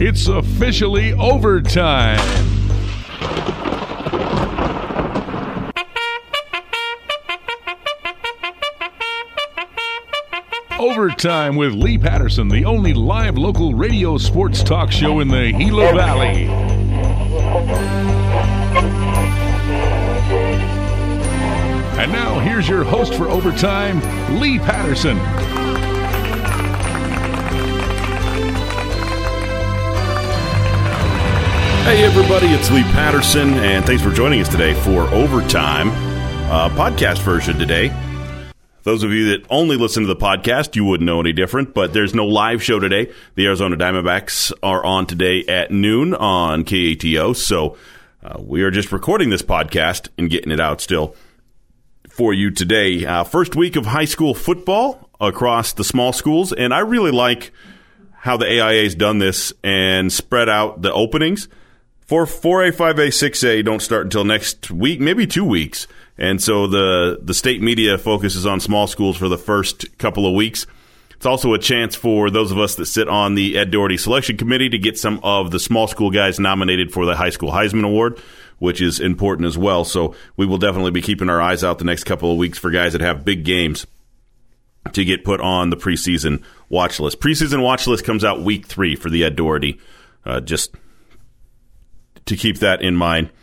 It's officially overtime. Overtime with Lee Patterson, the only live local radio sports talk show in the Gila Valley. And now, here's your host for Overtime, Lee Patterson. Hey everybody, it's Lee Patterson, and thanks for joining us today for Overtime, podcast version today. Those of you that only listen to the podcast, you wouldn't know any different, but there's no live show today. The Arizona Diamondbacks are on today at noon on KATO, so we are just recording this podcast and getting it out still for you today. First week of high school football across the small schools, and I really like how the AIA's done this and spread out the openings. 4A, 5A, 6A don't start until next week, maybe 2 weeks. And so the state media focuses on small schools for the first couple of weeks. It's also a chance for those of us that sit on the Ed Doherty Selection Committee to get some of the small school guys nominated for the High School Heisman Award, which is important as well. So we will definitely be keeping our eyes out the next couple of weeks for guys that have big games to get put on the preseason watch list. Preseason watch list comes out week 3 for the Ed Doherty, just to keep that in mind.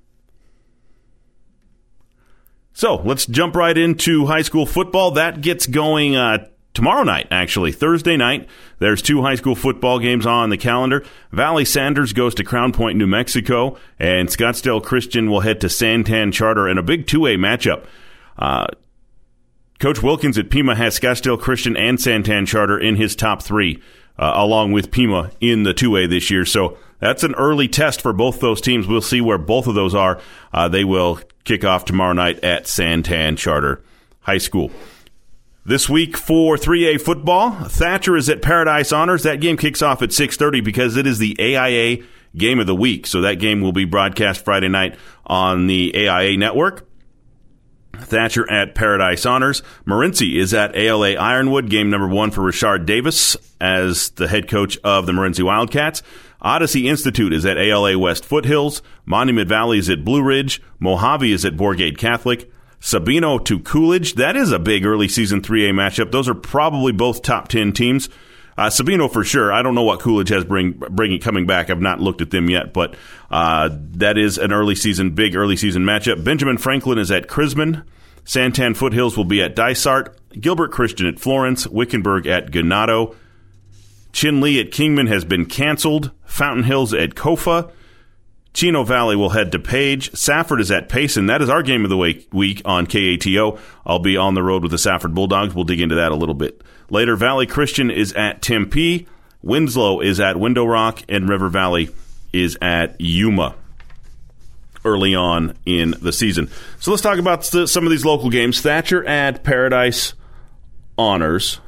So let's jump right into high school football. That gets going tomorrow night, actually, Thursday night. There's 2 high school football games on the calendar. Valley Sanders goes to Crown Point, New Mexico, and Scottsdale Christian will head to Santan Charter in a big 2A matchup. Coach Wilkins at Pima has Scottsdale Christian and Santan Charter in his top 3, along with Pima in the 2A this year. So that's an early test for both those teams. We'll see where both of those are. They will kick off tomorrow night at Santan Charter High School. This week for 3A football, Thatcher is at Paradise Honors. That game kicks off at 6:30 because it is the AIA game of the week. So that game will be broadcast Friday night on the AIA network. Thatcher at Paradise Honors. Morenci is at ALA Ironwood, game number 1 for Richard Davis as the head coach of the Morenci Wildcats. Odyssey Institute is at ALA West Foothills. Monument Valley is at Blue Ridge. Mojave is at Borgate Catholic. Sabino to Coolidge. That is a big early season 3A matchup. Those are probably both top 10 teams. Sabino for sure. I don't know what Coolidge has bringing coming back. I've not looked at them yet, but that is an big early season matchup. Benjamin Franklin is at Crisman. Santan Foothills will be at Dysart. Gilbert Christian at Florence. Wickenburg at Ganado. Chinle at Kingman has been canceled. Fountain Hills at Kofa. Chino Valley will head to Page. Safford is at Payson. That is our game of the week on KATO. I'll be on the road with the Safford Bulldogs. We'll dig into that a little bit later. Valley Christian is at Tempe. Winslow is at Window Rock. And River Valley is at Yuma early on in the season. So let's talk about some of these local games. Thatcher at Paradise Honors.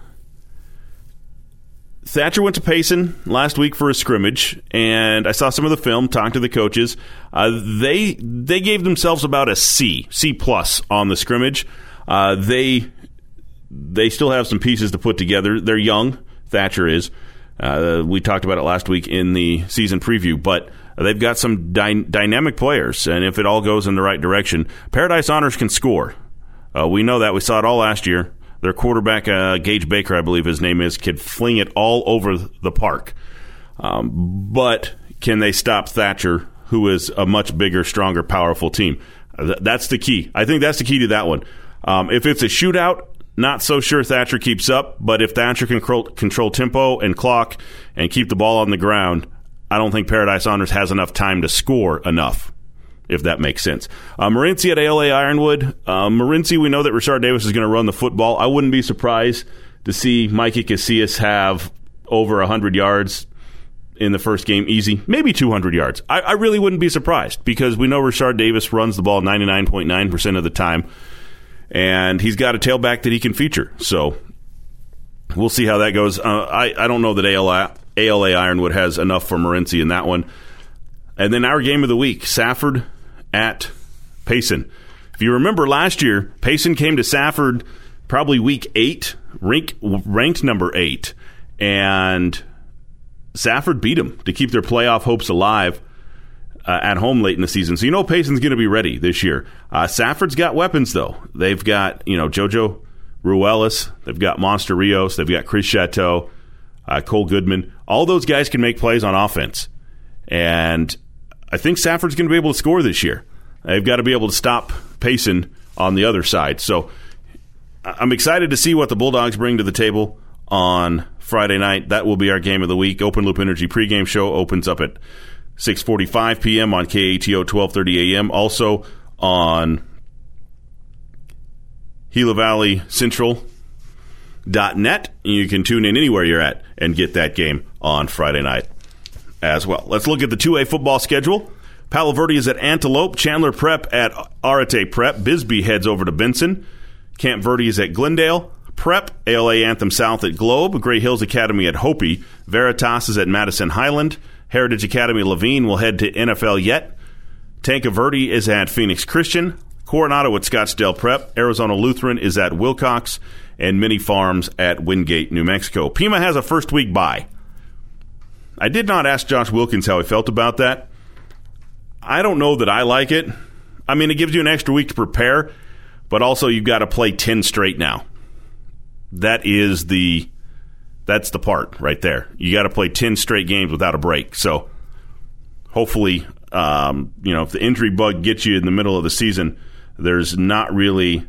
Thatcher went to Payson last week for a scrimmage, and I saw some of the film, talked to the coaches. They gave themselves about a C+ on the scrimmage. They still have some pieces to put together. They're young, Thatcher is. We talked about it last week in the season preview, but they've got some dynamic players, and if it all goes in the right direction, Paradise Honors can score. We know that. We saw it all last year. Their quarterback, Gage Baker, I believe his name is, could fling it all over the park. But can they stop Thatcher, who is a much bigger, stronger, powerful team? That's the key. I think that's the key to that one. If it's a shootout, not so sure Thatcher keeps up. But if Thatcher can control tempo and clock and keep the ball on the ground, I don't think Paradise Honors has enough time to score enough, if that makes sense. Morenci at ALA Ironwood. Morenci, we know that Richard Davis is going to run the football. I wouldn't be surprised to see Mikey Casillas have over 100 yards in the first game, easy. Maybe 200 yards. I really wouldn't be surprised because we know Richard Davis runs the ball 99.9% of the time, and he's got a tailback that he can feature. So we'll see how that goes. I don't know that ALA Ironwood has enough for Morenci in that one. And then our game of the week, Safford at Payson. If you remember last year, Payson came to Safford probably week 8, ranked number 8, and Safford beat them to keep their playoff hopes alive at home late in the season. So you know Payson's going to be ready this year. Safford's got weapons, though. They've got, Jojo Ruelas. They've got Monster Rios. They've got Chris Chateau, Cole Goodman. All those guys can make plays on offense. And I think Safford's going to be able to score this year. They've got to be able to stop Payson on the other side. So I'm excited to see what the Bulldogs bring to the table on Friday night. That will be our game of the week. Open Loop Energy pregame show opens up at 6:45 p.m. on KATO 12:30 a.m. Also on Gila Valley Central.net. You can tune in anywhere you're at and get that game on Friday night as well. Let's look at the 2A football schedule. Palo Verde is at Antelope, Chandler Prep at Arate Prep, Bisbee heads over to Benson, Camp Verde is at Glendale, Prep, ALA Anthem South at Globe, Gray Hills Academy at Hopi, Veritas is at Madison Highland, Heritage Academy Levine will head to NFL Yet, Tanca Verde is at Phoenix Christian, Coronado at Scottsdale Prep, Arizona Lutheran is at Wilcox, and Mini Farms at Wingate, New Mexico. Pima has a first week bye. I did not ask Josh Wilkins how he felt about that. I don't know that I like it. I mean, it gives you an extra week to prepare, but also you've got to play 10 straight now. That's the part right there. You got to play 10 straight games without a break. So hopefully, if the injury bug gets you in the middle of the season, there's not really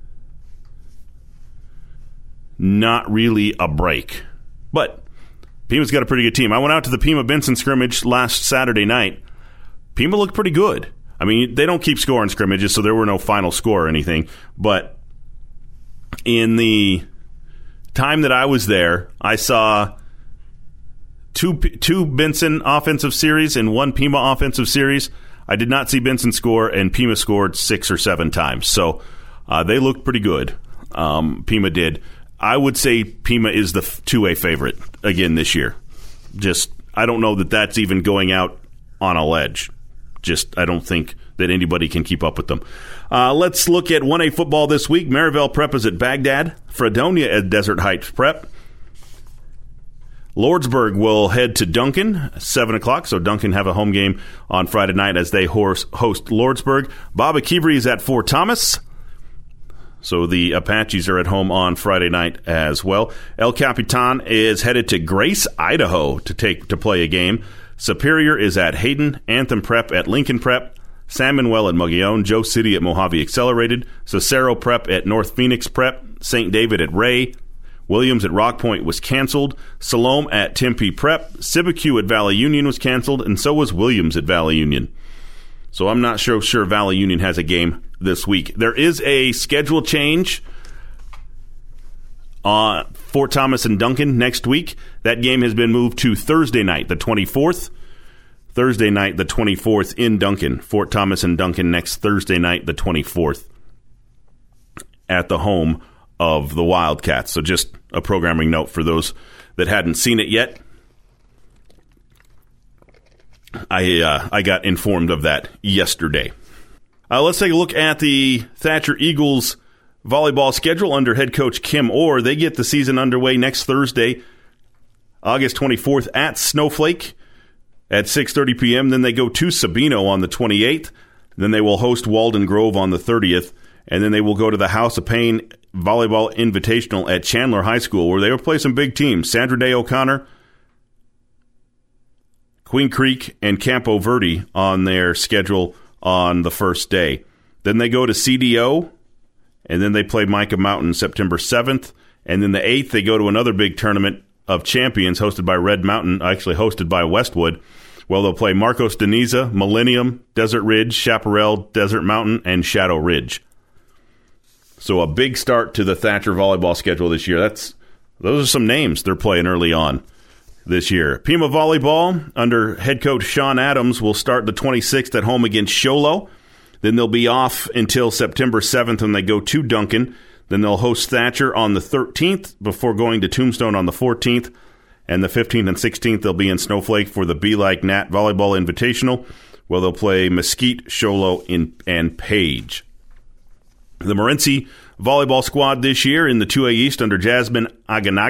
a break. But Pima's got a pretty good team. I went out to the Pima-Benson scrimmage last Saturday night. Pima looked pretty good. I mean, they don't keep score in scrimmages, so there were no final score or anything. But in the time that I was there, I saw two Benson offensive series and one Pima offensive series. I did not see Benson score, and Pima scored 6 or 7 times. So they looked pretty good. Pima did. I would say Pima is the 2A favorite again this year. I don't know that that's even going out on a ledge. I don't think that anybody can keep up with them. Let's look at 1A football this week. Maryville Prep is at Baghdad. Fredonia at Desert Heights Prep. Lordsburg will head to Duncan, 7 o'clock. So Duncan have a home game on Friday night as they host Lordsburg. Baba Kivri is at Fort Thomas. So the Apaches are at home on Friday night as well. El Capitan is headed to Grace, Idaho to play a game. Superior is at Hayden, Anthem Prep at Lincoln Prep, San Manuel at Mogollon, Joe City at Mojave Accelerated, Cicero Prep at North Phoenix Prep, St. David at Ray, Williams at Rock Point was canceled, Salome at Tempe Prep, Sibique at Valley Union was canceled, and so was Williams at Valley Union. So I'm not sure Valley Union has a game this week. There is a schedule change on Fort Thomas and Duncan next week. That game has been moved to Thursday night, the 24th. Thursday night, the 24th in Duncan. Fort Thomas and Duncan next Thursday night, the 24th, at the home of the Wildcats. So just a programming note for those that hadn't seen it yet. I got informed of that yesterday. Let's take a look at the Thatcher Eagles volleyball schedule under head coach Kim Orr. They get the season underway next Thursday, August 24th at Snowflake at 6:30 p.m. Then they go to Sabino on the 28th. Then they will host Walden Grove on the 30th. And then they will go to the House of Pain Volleyball Invitational at Chandler High School, where they will play some big teams. Sandra Day O'Connor, Queen Creek, and Campo Verde on their schedule on the first day. Then they go to CDO, and then they play Micah Mountain September 7th. And then the 8th, they go to another big tournament of champions hosted by Red Mountain, actually hosted by Westwood. Well, they'll play Marcos Deniza, Millennium, Desert Ridge, Chaparral, Desert Mountain, and Shadow Ridge. So a big start to the Thatcher volleyball schedule this year. Those are some names they're playing early on this year. Pima Volleyball, under head coach Sean Adams, will start the 26th at home against Sholo. Then they'll be off until September 7th when they go to Duncan. Then they'll host Thatcher on the 13th before going to Tombstone on the 14th. And the 15th and 16th, they'll be in Snowflake for the Be Like Nat Volleyball Invitational, where they'll play Mesquite, Sholo, and Page. The Morenci volleyball squad this year in the 2A East under Jasmine Aganaga.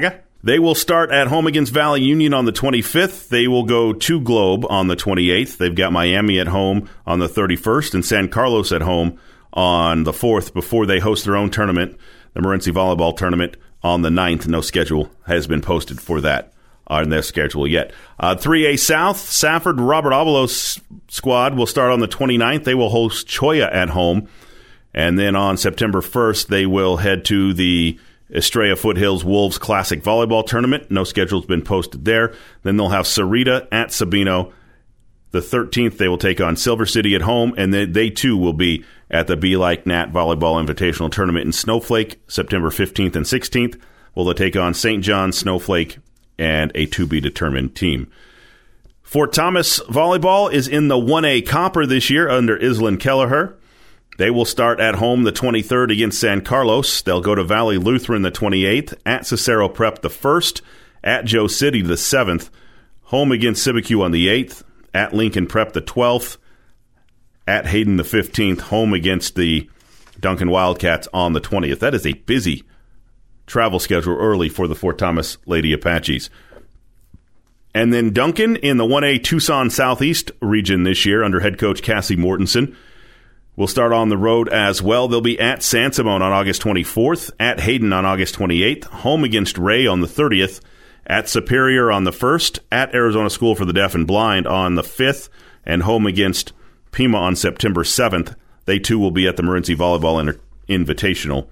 They will start at home against Valley Union on the 25th. They will go to Globe on the 28th. They've got Miami at home on the 31st and San Carlos at home on the 4th before they host their own tournament, the Morenci Volleyball Tournament, on the 9th. No schedule has been posted for that on their schedule yet. 3A South, Safford Robert Avalos squad will start on the 29th. They will host Choya at home. And then on September 1st, they will head to the Estrella Foothills Wolves Classic Volleyball Tournament. No schedule's been posted there. Then they'll have Sarita at Sabino. The 13th, they will take on Silver City at home, and they too will be at the Be Like Nat Volleyball Invitational Tournament in Snowflake, September 15th and 16th. Will they take on St. John, Snowflake, and a to-be-determined team. Fort Thomas Volleyball is in the 1A Copper this year under Island Kelleher. They will start at home the 23rd against San Carlos. They'll go to Valley Lutheran the 28th, at Cicero Prep the 1st, at Joe City the 7th, home against Civicu on the 8th, at Lincoln Prep the 12th, at Hayden the 15th, home against the Duncan Wildcats on the 20th. That is a busy travel schedule early for the Fort Thomas Lady Apaches. And then Duncan in the 1A Tucson Southeast region this year under head coach Cassie Mortensen will start on the road as well. They'll be at San Simon on August 24th, at Hayden on August 28th, home against Ray on the 30th, at Superior on the 1st, at Arizona School for the Deaf and Blind on the 5th, and home against Pima on September 7th. They too will be at the Morenci Volleyball Invitational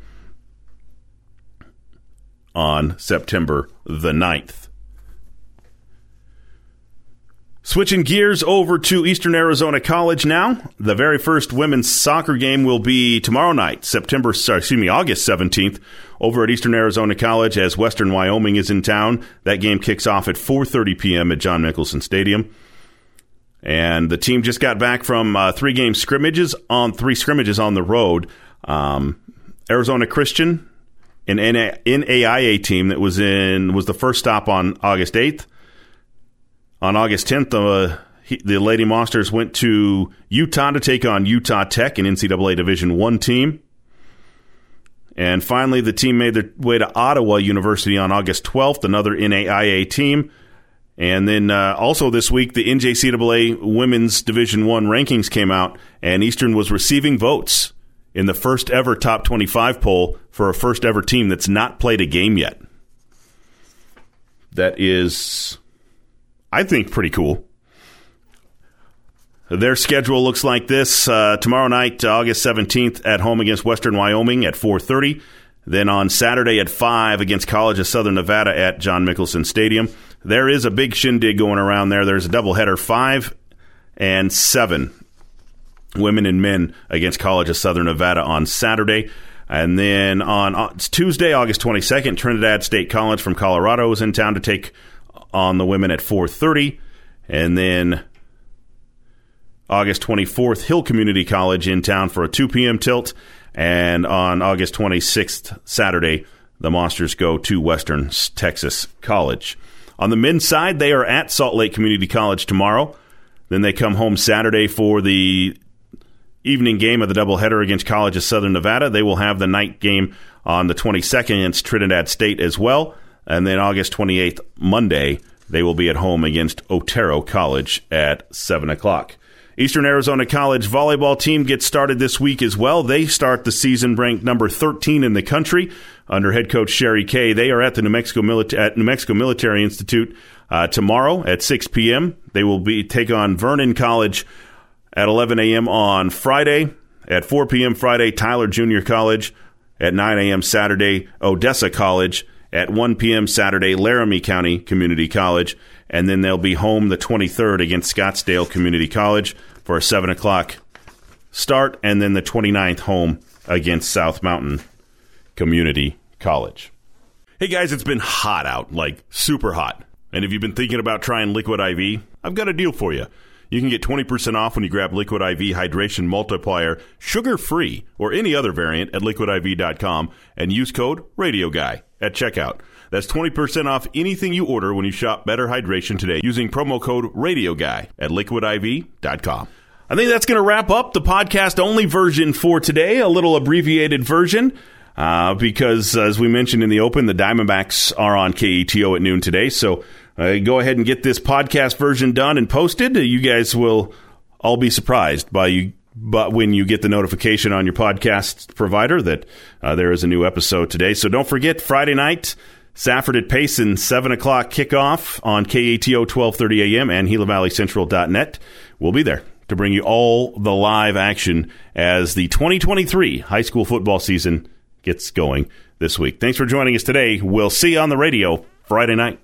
on September the 9th. Switching gears over to Eastern Arizona College now. The very first women's soccer game will be tomorrow night, August 17th, over at Eastern Arizona College as Western Wyoming is in town. That game kicks off at 4:30 p.m. at John Nicholson Stadium. And the team just got back from three scrimmages on the road. Arizona Christian, an NAIA team that was the first stop on August 8th. On August 10th, the Lady Monsters went to Utah to take on Utah Tech, an NCAA Division I team. And finally, the team made their way to Ottawa University on August 12th, another NAIA team. And then also this week, the NJCAA Women's Division I rankings came out, and Eastern was receiving votes in the first ever top 25 poll for a first ever team that's not played a game yet. That is, I think, pretty cool. Their schedule looks like this. Tomorrow night, August 17th, at home against Western Wyoming at 4:30. Then on Saturday at 5 against College of Southern Nevada at John Nicholson Stadium. There is a big shindig going around there. There's a doubleheader, 5 and 7, women and men against College of Southern Nevada on Saturday. And then on Tuesday, August 22nd, Trinidad State College from Colorado is in town to take on the women at 4:30. And then August 24th, Hill Community College in town for a 2 p.m. tilt. And on August 26th, Saturday, the Monsters go to Western Texas College. On the men's side, they are at Salt Lake Community College tomorrow. Then they come home Saturday for the evening game of the doubleheader against College of Southern Nevada. They will have the night game on the 22nd against Trinidad State as well. And then August 28th, Monday, they will be at home against Otero College at 7 o'clock. Eastern Arizona College volleyball team gets started this week as well. They start the season ranked number 13 in the country under head coach Sherry Kay. They are at the New Mexico Military Institute tomorrow at 6 p.m. They will take on Vernon College at 11 a.m. on Friday. At 4 p.m. Friday, Tyler Junior College. At 9 a.m. Saturday, Odessa College. At 1 p.m. Saturday, Laramie County Community College. And then they'll be home the 23rd against Scottsdale Community College for a 7 o'clock start. And then the 29th home against South Mountain Community College. Hey guys, it's been hot out, like super hot. And if you've been thinking about trying Liquid IV, I've got a deal for you. You can get 20% off when you grab Liquid IV Hydration Multiplier, sugar-free, or any other variant at liquidiv.com and use code RadioGuy at checkout. That's 20% off anything you order when you shop Better Hydration today using promo code RadioGuy at liquidiv.com. I think that's going to wrap up the podcast-only version for today, a little abbreviated version. because, as we mentioned in the open, the Diamondbacks are on KATO at noon today. So go ahead and get this podcast version done and posted. You guys will all be surprised but when you get the notification on your podcast provider that there is a new episode today. So don't forget, Friday night, Safford at Payson, 7 o'clock kickoff on KATO 1230 AM and GilaValleyCentral.net. We'll be there to bring you all the live action as the 2023 high school football season gets going this week. Thanks for joining us today. We'll see you on the radio Friday night.